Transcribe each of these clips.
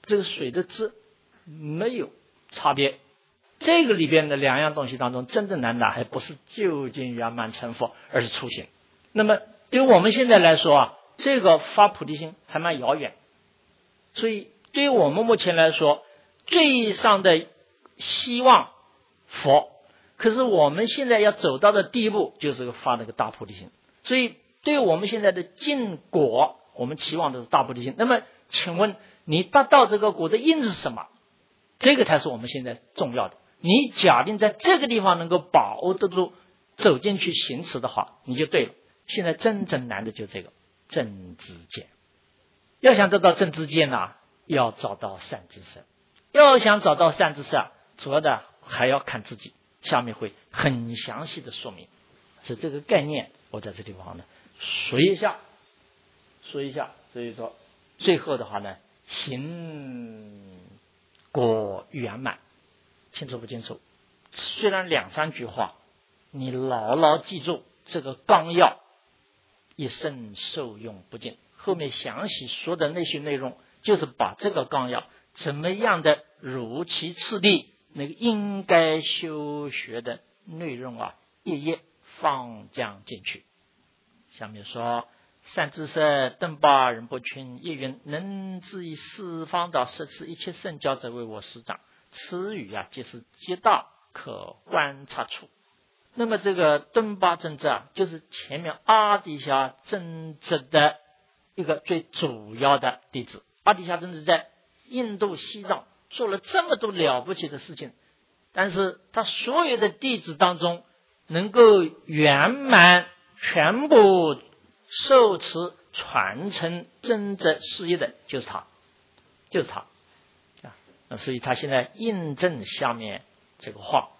这个水的质没有差别。这个里边的两样东西当中，真正难的还不是究竟圆满成佛，而是初心。那么对于我们现在来说啊，这个发菩提心还蛮遥远，所以对于我们目前来说，最上的希望佛，可是我们现在要走到的第一步就是发那个大菩提心。所以对于我们现在的进果，我们期望的是大菩提心。那么请问你达到这个果的因是什么？这个才是我们现在重要的。你假定在这个地方能够把握得住，走进去行持的话，你就对了。现在真正难的就是这个正知见。要想得到正知见呢，要找到善知识。要想找到善知识啊，主要的还要看自己。下面会很详细的说明，是这个概念，我在这地方呢说一下。所以说最后的话呢，行果圆满，清楚不清楚？虽然两三句话，你牢牢记住这个纲要，一生受用不尽。后面详细说的那些内容，就是把这个纲要怎么样的如其次第，那个应该修学的内容啊，一一放将进去。下面说，善知识登巴仁波群亦云：能自以四方道摄持一切圣教者为我师长。此语啊，即是极大可观察处。那么这个登巴真者啊，就是前面阿底峡真者的一个最主要的弟子。阿底峡真者在印度西藏做了这么多了不起的事情，但是他所有的弟子当中能够圆满全部受持传承真者事业的就是他啊。所以他现在印证下面这个话，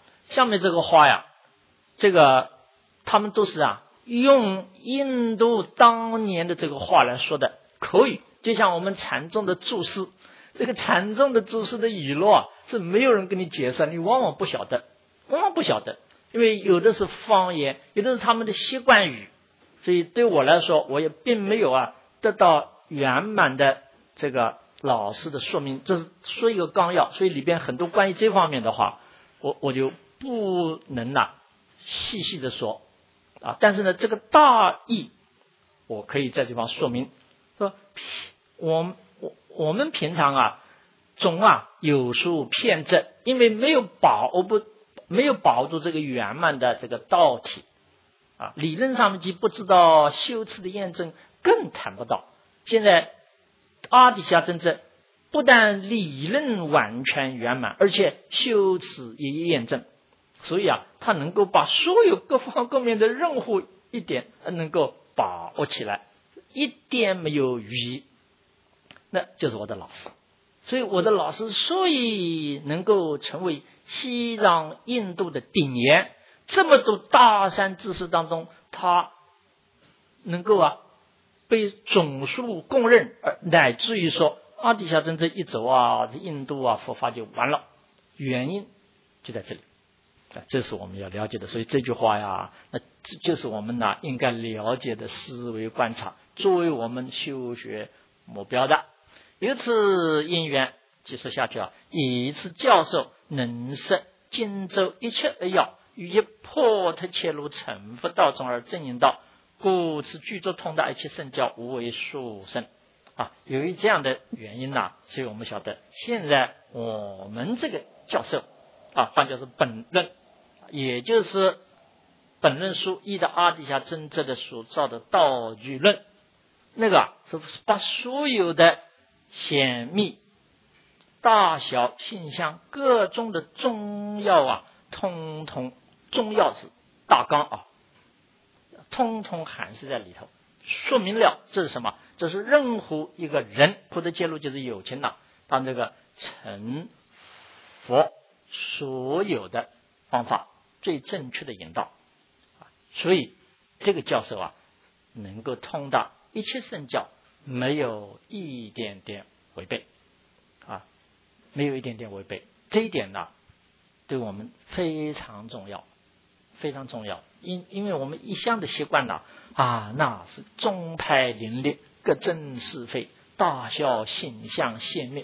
这个他们都是用印度当年的这个话来说的口语，就像我们禅宗的注释，这个禅宗的注释的语录是没有人跟你解释，你往往不晓得，因为有的是方言，有的是他们的习惯语，所以对我来说，我也并没有得到圆满的这个老师的说明，这是说一个纲要，所以里边很多关于这方面的话，我就不能细细的说但是呢，这个大意我可以在这地方说明。说我们平常总有时骗证，因为没有把握住这个圆满的这个道体理论上面既不知道修持的验证，更谈不到。现在阿底峡真正不但理论完全圆满，而且修持也验证，所以他能够把所有各方各面的任务一点能够把握起来，一点没有余疑，那就是我的老师。所以我的老师所以能够成为西藏印度的顶岩，这么多大善知识当中，他能够被总数公认，乃至于说阿底峡真正一走这印度佛法就完了，原因就在这里。这是我们要了解的。所以这句话那这就是我们应该了解的思维观察，作为我们修学目标的。由此因缘继续下去以此教授能摄荆州一切而要，于一破特切入成佛道中而正引道，故此具足通达一切圣教，无为殊胜由于这样的原因所以我们晓得现在我们这个教授换作是本论，也就是本论书一的阿底峡真正的所造的道具论，那个是把所有的显密大小性相各种的中药通通中药是大纲通通含释在里头，说明了这是什么？这是任何一个人或者介入就是有情当这个成佛所有的方法最正确的引导所以这个教授能够通达一切圣教，没有一点点违背没有一点点违背。这一点对我们非常重要，非常重要。因为我们一向的习惯那是宗派林立，各正是非，大小形象显密，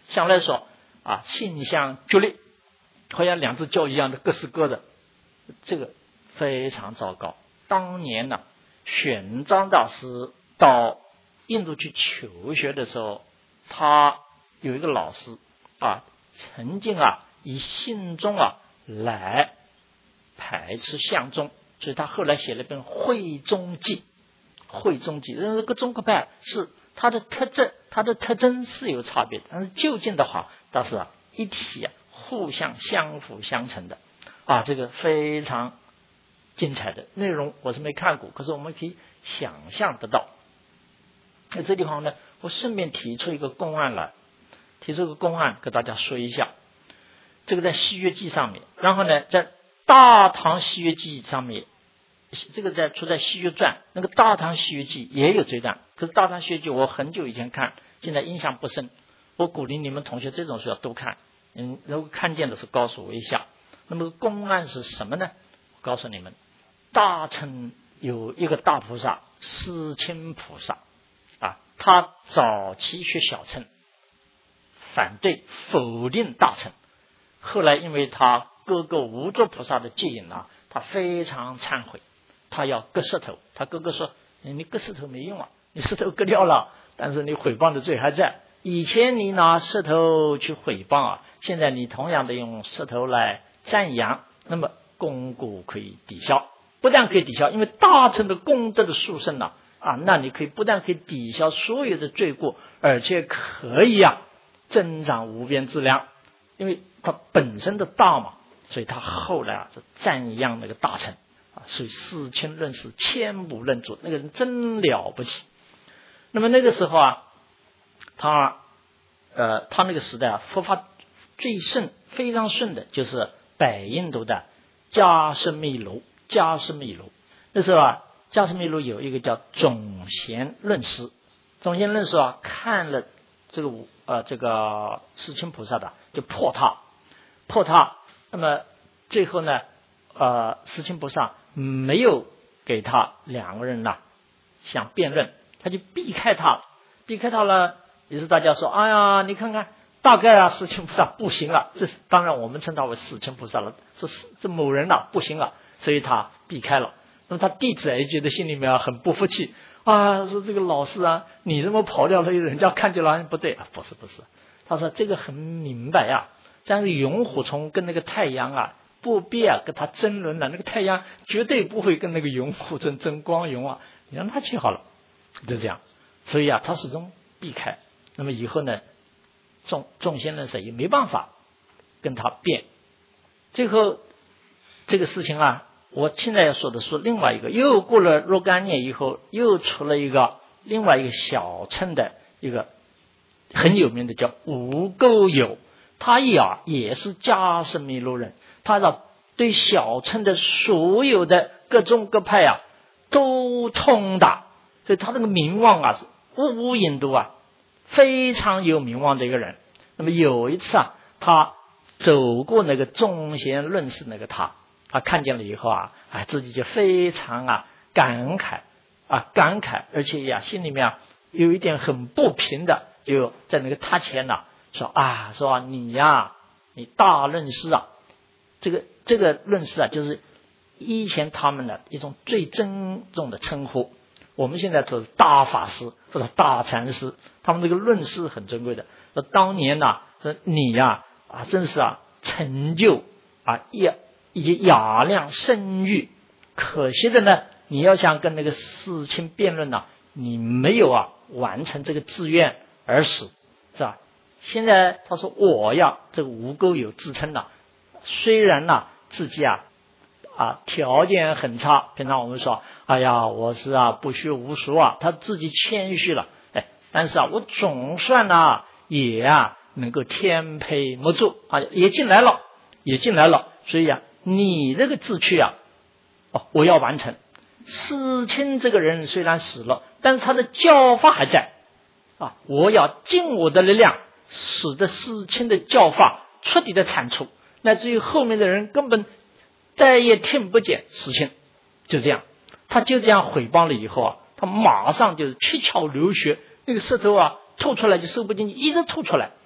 向来说啊，性相决裂，好像两只脚一样的各是各的，这个非常糟糕。当年呢，玄奘大师到印度去求学的时候，他有一个老师啊，曾经啊以信宗啊来排斥相宗，所以他后来写了一本《会宗记》。会宗记，这个宗喀派是它的特征是有差别的，但是究竟的话，倒是啊一体啊，互相相辅相成的啊，这个非常精彩的内容我是没看过，可是我们可以想象得到。那这地方呢，我顺便提出一个公案来，提出一个公案给大家说一下。这个在《西约记》上面，然后呢，在《大唐西约记》上面。这个出在《西约传》，那个《大唐西约记》也有这段，可是《大唐西约记》我很久以前看，现在印象不深。我鼓励你们同学这种书要多看，如果看见的是告诉我一下。那么公案是什么呢？我告诉你们，大乘有一个大菩萨，思亲菩萨啊，他早期学小乘，反对否定大乘，后来因为他哥哥无著菩萨的接引啊，他非常忏悔。他要割舌头，他哥哥说你割舌头没用啊，你舌头割掉了，但是你诽谤的罪还在。以前你拿舌头去诽谤啊，现在你同样的用舌头来赞扬，那么功过可以抵消，不但可以抵消，因为大乘的功德的殊胜啊，那你可以不但可以抵消所有的罪过，而且可以增长无边资粮，因为它本身的大嘛，所以他后来是赞扬那个大乘。所以思亲论事，千古论主，那个人真了不起。那么那个时候他那个时代佛法最盛非常盛的就是北印度的迦湿密卢。那时候迦湿密卢有一个叫总贤论师，总贤论师看了这个思亲菩萨的，就破他。那么最后呢，思亲菩萨没有给他两个人想辩论，他就避开他了。于是大家说，哎呀，你看看，大概思亲菩萨不行了，这当然我们称他为思亲菩萨了，这某人不行了，所以他避开了。那么他弟子也觉得心里面很不服气说这个老师你这么跑掉了，人家看见了不对不是，他说这个很明白像是萤火虫跟那个太阳不必跟他争论了，那个太阳绝对不会跟那个萤火虫争光荣你让他去好了，就这样。所以他始终避开。那么以后呢，众仙论师也没办法跟他辩。最后这个事情我现在要说的是另外一个，又过了若干年以后，又出了另外一个小乘的一个很有名的叫无垢有，他也是迦湿密卢人，他对小乘的所有的各宗各派都通达，所以他这个名望是无印度非常有名望的一个人。那么有一次他走过那个众贤论师那个他看见了以后自己就非常感慨，而且心里面有一点很不平的，就在那个他前说你大论师这个论师就是以前他们的一种最珍重的称呼，我们现在说是大法师或者大禅师，他们这个论师很珍贵的。说当年说你真是成就以及雅量声誉，可惜的呢，你要想跟那个思亲辩论你没有完成这个志愿而死，是吧？现在他说我这个无垢有自称虽然自己条件很差，平常我们说哎呀我是不学无术他自己谦虚了，但是我总算也能够天配没住也进来了，所以你这个志趣我要完成。思亲这个人虽然死了，但是他的教法还在我要尽我的力量，使得思亲的教法彻底的铲除，乃至于后面的人根本再也听不见思亲。就这样，他就这样诽谤了以后他马上就是七窍流血，那个舌头吐出来就收不进去，一直吐出来。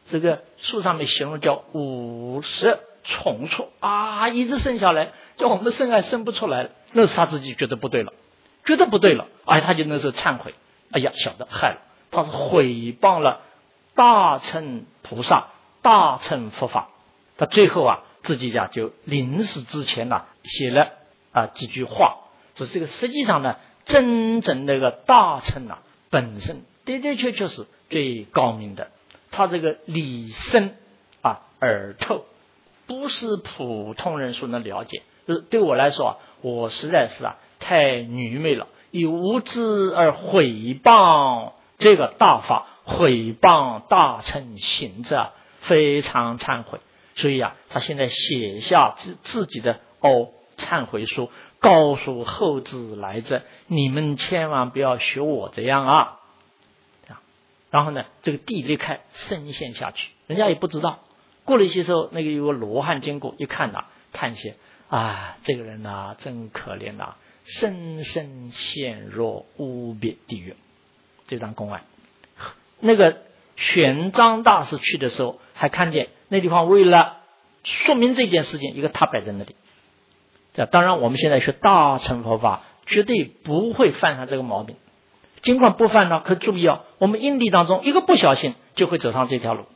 这个书上面形容叫50重处啊，一直生下来，叫我们的生还生不出来了，那是他自己觉得不对了，哎，他就那时候忏悔，哎呀，晓得害了，他是毁谤了大乘菩萨、大乘佛法，他最后自己就临死之前写了几句话，说这个实际上呢，真正那个大乘本身的确是最高明的，他这个理深而透，不是普通人所能了解。就是对我来说我实在是太愚昧了，以无知而毁谤这个大法，毁谤大乘行者，非常忏悔。所以他现在写下自己的忏悔书，告诉后之来者，你们千万不要学我这样然后呢，这个地裂开，深陷下去，人家也不知道。过了一些时候，那个有个罗汉经过，一看叹息这个人真可怜深深陷入无边地狱。这张公案，那个玄奘大师去的时候，还看见那地方为了说明这件事情，一个塔摆在那里。当然我们现在学大乘佛法绝对不会犯上这个毛病，尽管不犯可注意我们因地当中一个不小心就会走上这条路，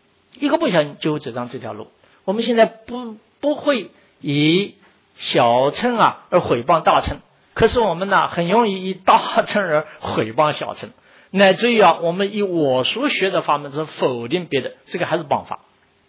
我们现在不会以小乘而毁谤大乘，可是我们很容易以大乘而毁谤小乘，乃至于我们以我所学的法门是否定别的，这个还是谤法。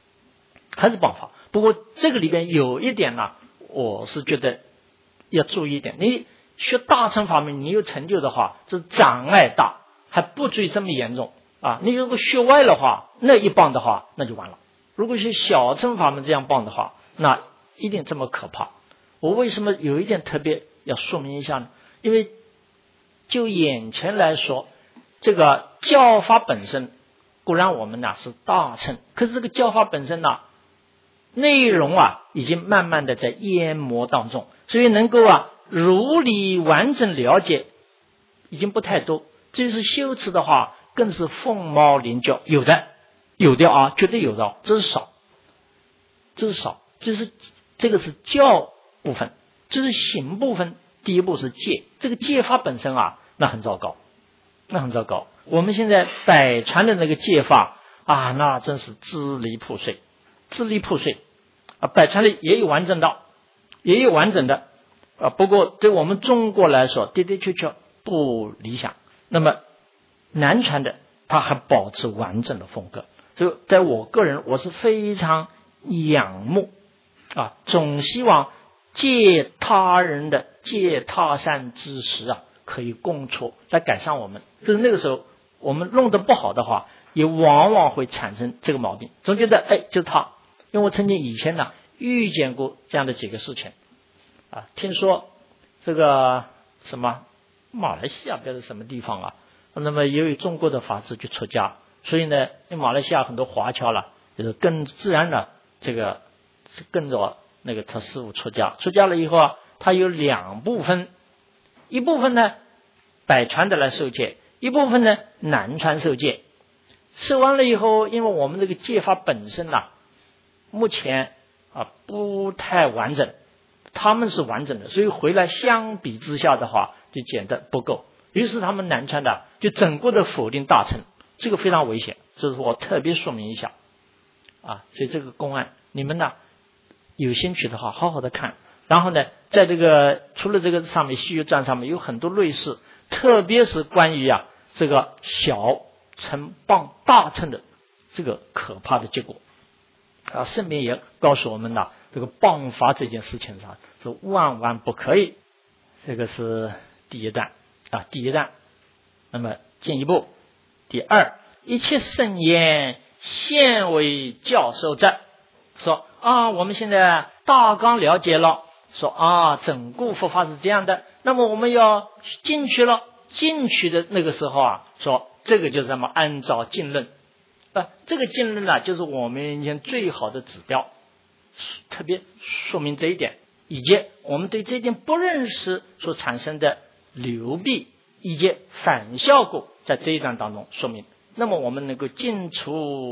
不过这个里边有一点我是觉得要注意一点，你学大乘法门你有成就的话，这障碍大，还不至于这么严重你如果学歪的话，那一谤的话那就完了。如果学小乘法门这样谤的话，那一定这么可怕。我为什么有一点特别要说明一下呢？因为就眼前来说，这个教法本身固然我们是大乘，可是这个教法本身内容已经慢慢的在淹没当中，所以能够如理完整了解已经不太多。这是修持的话更是凤毛麟角，有的绝对有的，这是少，这个是教部分，这是行部分。第一步是戒，这个戒法本身那很糟糕。我们现在百传的那个戒法那真是支离破碎百传里也有完整的不过对我们中国来说的确不理想。那么南传的它还保持完整的风格，所以在我个人我是非常仰慕总希望借他人的借他善之时可以共处来改善我们。就是那个时候我们弄得不好的话，也往往会产生这个毛病，总觉得就是他。因为我曾经以前遇见过这样的几个事情听说这个什么马来西亚不知道是什么地方那么由于中国的法制就出家，所以呢因为马来西亚很多华侨就是更自然的这个跟着那个他师父出家了以后他有两部分，一部分呢北传的来受戒，一部分呢南传受戒。受完了以后，因为我们这个戒法本身目前不太完整，他们是完整的，所以回来相比之下的话就显得不够，于是他们南传的就整个的否定大乘，这个非常危险，这是我特别说明一下所以这个公案你们有兴趣的话好好的看。然后呢在这个除了这个上面西游传上面有很多类似，特别是关于这个小乘谤大乘的这个可怕的结果圣明也告诉我们这个谤法这件事情上是万万不可以。这个是第一段那么进一步第二，一切圣言现为教授者，说我们现在大纲了解了，说整个佛法是这样的，那么我们要进去了，进去的那个时候说这个就是什么按照经论这个经论就是我们面前最好的指标，特别说明这一点，以及我们对这一点不认识所产生的流弊以及反效果在这一段当中说明。那么我们能够尽除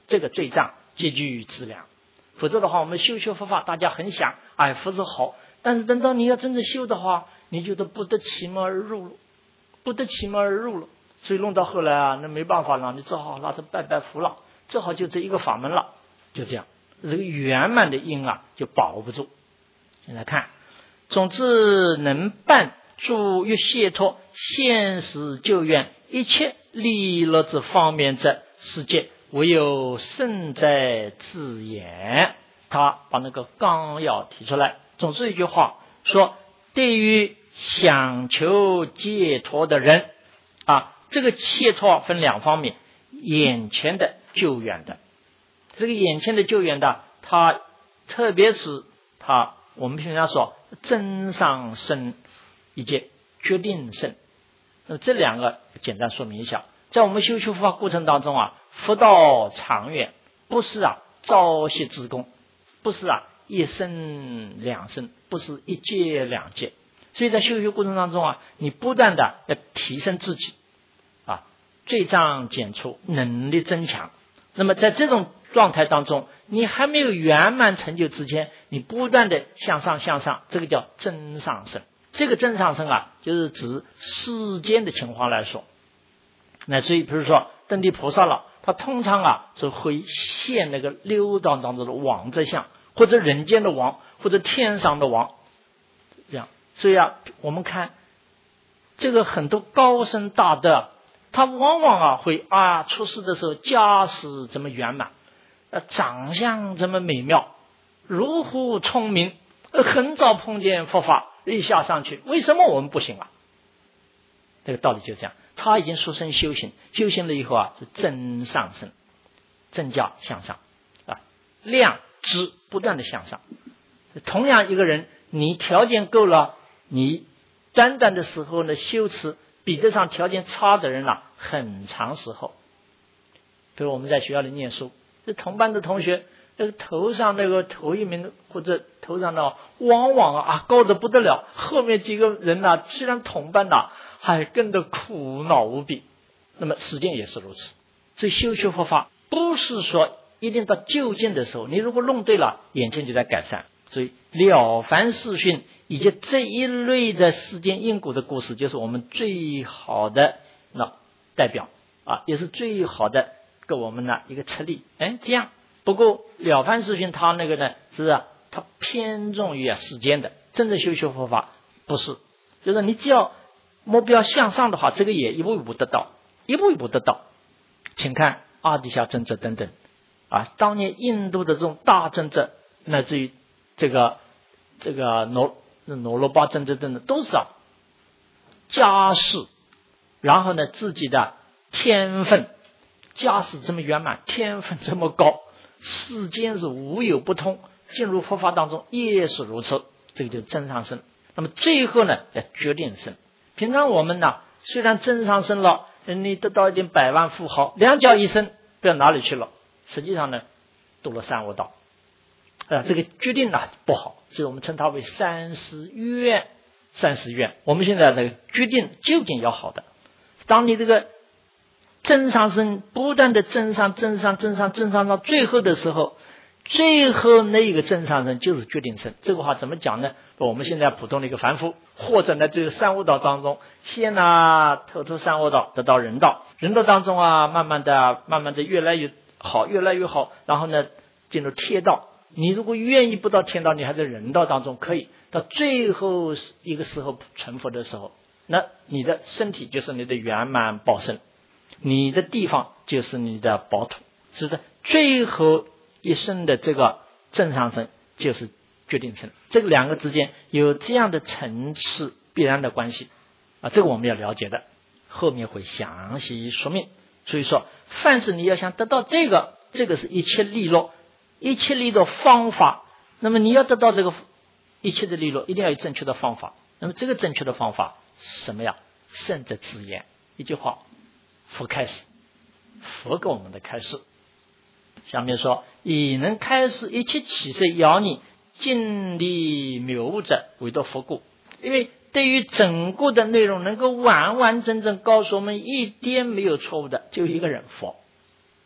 这个罪障皆具资粮。否则的话，我们修佛法，大家很想，哎，佛是好，但是等到你要真正修的话，你觉得不得其门而入了，不得其门而入了。所以弄到后来啊，那没办法了，你只好拿着拜拜佛了，只好就这一个法门了，就这样，这个圆满的因啊就把握不住。现在看，总之能办诸欲解脱现实救援一切利乐之方面者，世界唯有圣在自言。他把那个纲要提出来。总之一句话说，对于想求解脱的人啊，这个解脱分两方面，眼前的救援的，这个眼前的救援的，他特别是他我们平常说真上生以及决定胜，这两个简单说明一下。在我们修佛法过程当中啊，佛道长远，不是啊朝夕之功，不是啊一生两生，不是一劫两劫。所以在修学过程当中啊，你不断的要提升自己啊，罪障减除，能力增强。那么在这种状态当中，你还没有圆满成就之前，你不断的向上向上，这个叫真上升。这个真上升啊，就是指世间的情况来说。乃至于比如说登地菩萨了，他通常啊是会现那个六道当中的王者相，或者人间的王，或者天上的王，这样。所以啊，我们看这个很多高僧大德，他往往啊会啊出世的时候家世这么圆满，长相这么美妙，如虎聪明，很早碰见佛法一下上去，为什么我们不行啊？这个道理就这样，他已经出生修行，修行了以后啊是真上升，增加向上啊，量知不断的向上。同样一个人，你条件够了，你短短的时候呢修持比得上条件差的人了很长时候。比如我们在学校里念书，这同班的同学，那个头上那个头一名或者头上的往往啊高的不得了，后面几个人呢虽然同班的还跟着苦恼无比。那么实践也是如此。所以修学佛法不是说一定到究竟的时候，你如果弄对了，眼前就在改善。所以了凡四训以及这一类的世间因果的故事，就是我们最好的代表啊，也是最好的给我们的一个策例。这样。不过了凡四训它那个呢是啊，它偏重于世间的，真正修学佛法不是，就是你只要目标向上的话，这个也一步一步得到，一步一步得到。请看阿底峡真者等等啊，当年印度的这种大真者，乃至于这个罗罗巴真者等等，都是家世，然后呢自己的天分，家世这么圆满，天分这么高，世间是无有不通，进入佛法当中也是如此，这个就是真上升。那么最后呢决定生。平常我们呢虽然真上升了，你得到一点百万富豪，两脚一伸不知道哪里去了，实际上呢堕了三恶道这个决定呢不好，所以我们称它为30愿。30愿，我们现在的决定究竟要好的。当你这个真上升不断的增上到最后的时候，最后那个真上升就是决定生。这个话怎么讲呢？我们现在普通的一个凡夫，或者呢这个三恶道当中，先透脱三恶道得到人道，人道当中慢慢的越来越好，然后呢进入天道。你如果愿意不到天道，你还在人道当中可以，到最后一个时候成佛的时候，那你的身体就是你的圆满报身，你的地方就是你的宝土，是的，最后一生的这个正上升就是决定生。这个两个之间有这样的层次必然的关系这个我们要了解的，后面会详细说明。所以说凡是你要想得到这个是一切利乐方法。那么你要得到这个一切的利乐，一定要有正确的方法。那么这个正确的方法是什么呀？圣者自言，一句话，佛开始，佛给我们的开示。下面说，以能开示一切起色要你尽力谬误者，唯独佛故。因为对于整个的内容能够完完整整告诉我们一点没有错误的，就一个人，佛。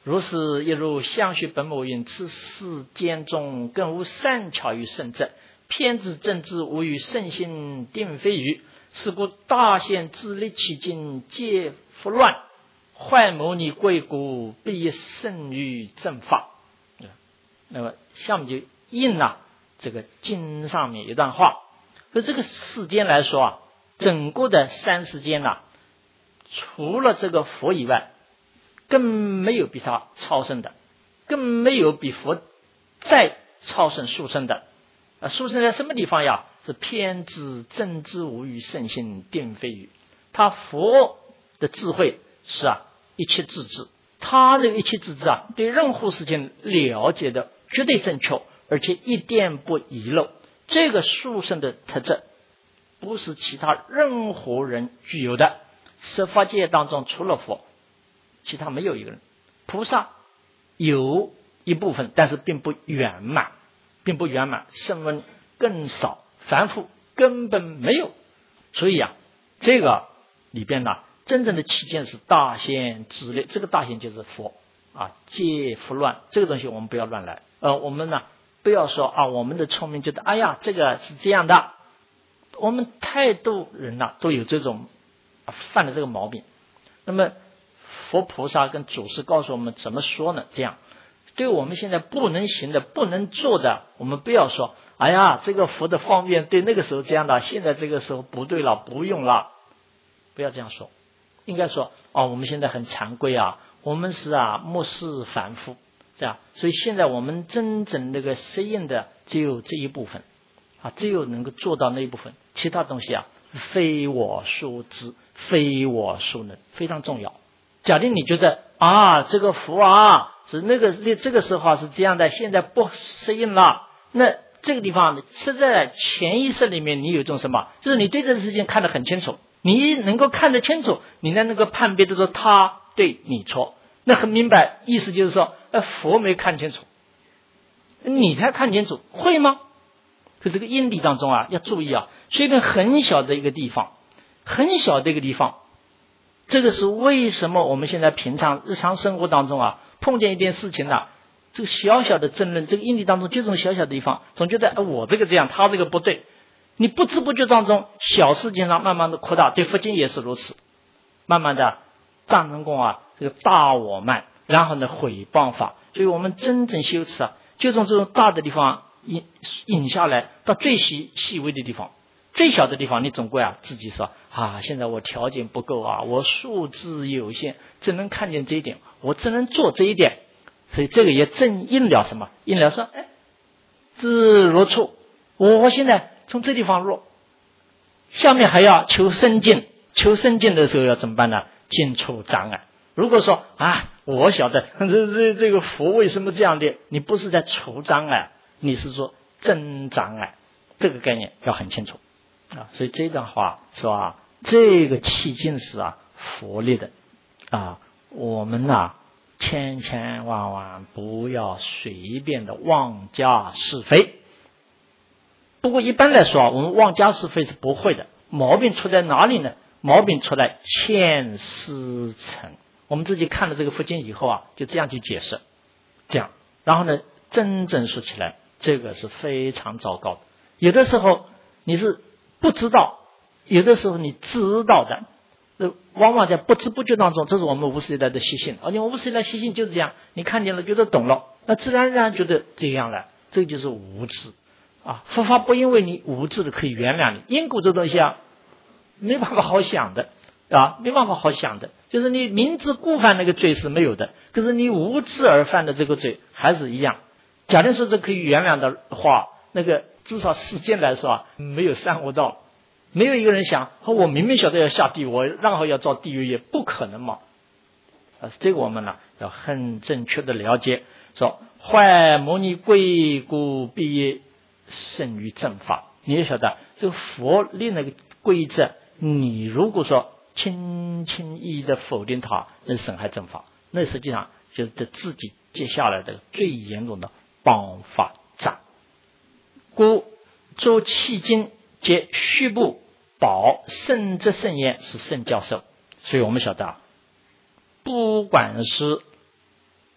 如是一如相续本末云：此世间中更无善巧于圣者，偏执正知无与圣心定非余。是故大贤自立其境，皆复乱，坏牟尼贵古，必胜于正法。那么下面就印了这个经上面一段话。所以这个世间来说啊，整个的三世间啊，除了这个佛以外，更没有比他超胜的，更没有比佛再超胜殊胜的。殊胜在什么地方呀？是偏执正知无与圣心定非余。他佛的智慧是一切自知，他的一切自知对任何事情了解的绝对正确，而且一点不遗漏。这个殊胜的特质不是其他任何人具有的。十法界当中除了佛，其他没有一个人。菩萨有一部分，但是并不圆满，声闻更少，凡夫根本没有。所以这个里边真正的起见是大贤之类，这个大贤就是佛皆复乱，这个东西我们不要乱来。我们不要说我们的聪明觉得这个是这样的。我们太多人都有这种犯了这个毛病。那么佛菩萨跟祖师告诉我们怎么说呢？这样对我们现在不能行的、不能做的，我们不要说这个佛的方便对那个时候这样的，现在这个时候不对了，不用了，不要这样说。应该说我们现在很惭愧我们是末世凡夫，这样，所以现在我们真正那个适应的只有这一部分只有能够做到那一部分，其他东西非我所知，非我所能，非常重要。假定你觉得这个佛是那个这个时候是这样的，现在不适应了，那这个地方是在潜意识里面你有一种什么，就是你对这个事情看得很清楚，你能够看得清楚，你的那个判别的说他对你错，那很明白，意思就是说佛没看清楚，你才看清楚，会吗？可这个因地当中要注意是一个很小的一个地方，很小的一个地方。这个是为什么我们现在平常日常生活当中碰见一件事情这个小小的争论，这个因地当中就这种小小的地方，总觉得我这个这样，他这个不对，你不知不觉当中小事情上慢慢的扩大。对佛经也是如此，慢慢的藏成功这个大我慢，然后呢毁谤法。所以我们真正修持就从这种大的地方引下来到最细微的地方，最小的地方你总归自己说现在我条件不够我素质有限，只能看见这一点，我只能做这一点。所以这个也正应了什么？应了说自如处，我现在从这地方入，下面还要求生进，求生进的时候要怎么办呢？尽除障碍。如果说我晓得这个佛为什么这样的，你不是在除障碍，你是说增障碍，这个概念要很清楚所以这段话说这个契境是佛力的我们千千万万不要随便的妄加是非。不过一般来说我们妄加是非是不会的。毛病出在哪里呢？毛病出在欠思成。我们自己看了这个佛经以后就这样去解释，这样，然后呢真正说起来这个是非常糟糕的。有的时候你是不知道，有的时候你知道的，往往在不知不觉当中，这是我们无始以来的习性。而且无始以来习性就是这样，你看见了觉得懂了，那自然而然觉得这样了，这就是无知佛法不因为你无知的可以原谅你。因果这东西没办法好想的没办法好想的，就是你明知故犯那个罪是没有的，可是你无知而犯的这个罪还是一样。假定说这可以原谅的话，那个至少世间来说没有三恶道，没有一个人想我明明晓得要下地狱，我然后要造地狱，也不可能嘛。这个我们要很正确的了解，说坏牟尼贵故，必胜于正法。你也晓得这个佛立那个规则，你如果说轻轻易易的否定它，那是损害正法，那实际上就是对自己接下来的最严重的谤法障。故诸契经皆虚部宝圣之圣言，是圣教授。所以我们晓得不管是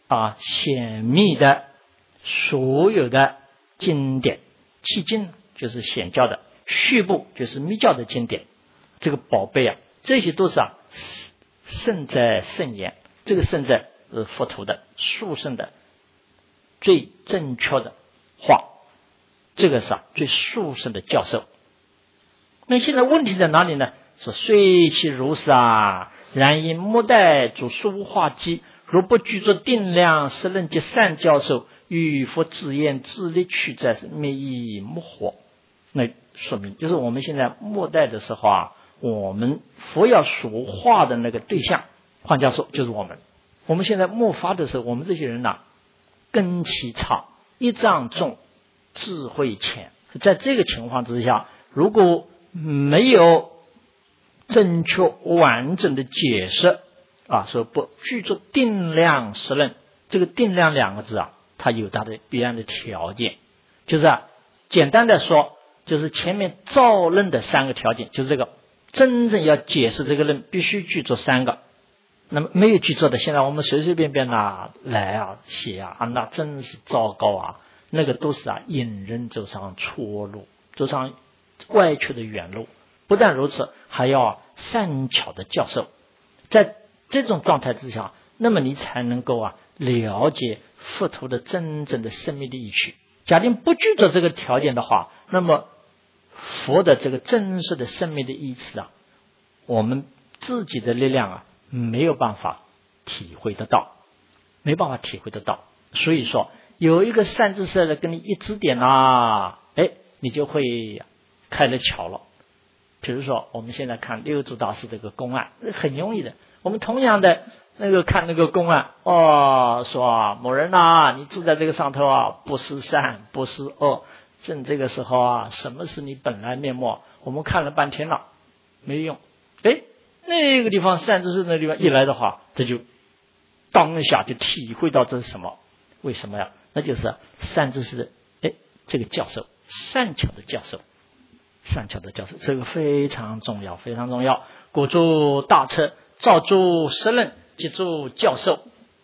显密的所有的经典，契经就是显教的，续部就是密教的经典，这个宝贝啊，这些都是圣在圣言，这个圣在是佛陀的殊胜的最正确的话，这个是最殊胜的教授。那现在问题在哪里呢？说虽其如是然因末代主说话机，若不具作定量实论及善教授，与佛自言自力取在灭亦莫活。那说明就是我们现在末代的时候我们佛要说话的那个对象，换教授就是我们。我们现在末法的时候，我们这些人根基差，一障重，智慧浅。在这个情况之下，如果没有正确完整的解释说不具作定量实论，这个定量两个字它有它的必然的条件，就是简单的说，就是前面造论的三个条件，就是这个真正要解释这个论必须具作三个。那么没有具作的，现在我们随随便便来写那真是糟糕那个都是引人走上错路，走上歪曲的远路。不但如此，还要善巧的教授。在这种状态之下，那么你才能够了解佛陀的真正的生命的意趣。假定不具足这个条件的话，那么佛的这个真实的生命的意思我们自己的力量没有办法体会得到，没办法体会得到。所以说有一个善知识来跟你一指点你就会开了窍了。比如说我们现在看六祖大师这个公案，很容易的。我们同样的看那个公案说某人你住在这个上头不是善不是恶，正这个时候什么是你本来面目？我们看了半天了没用。那个地方善知识那个地方一来的话，这就当下就体会到这是什么。为什么呀？那就是善知识的这个教授，善巧的教授，善巧的教授，这个非常重要，非常重要。古诸大彻造诸实论即诸教授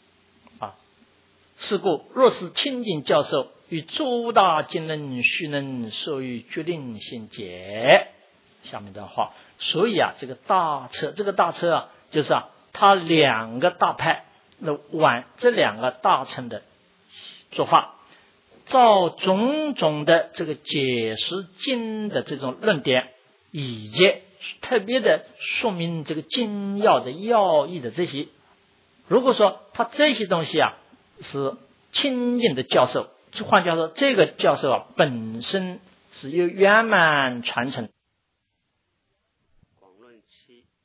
是故若是清净教授，与诸大经论须能受于决定性解。下面的话，所以这个大彻，就是他两个大派这两个大乘的做法，照种种的这个解释经的这种论点，以及特别的说明这个经要的要义的这些。如果说他这些东西是清净的教授，换句话说，这个教授本身是有圆满传承。 广论7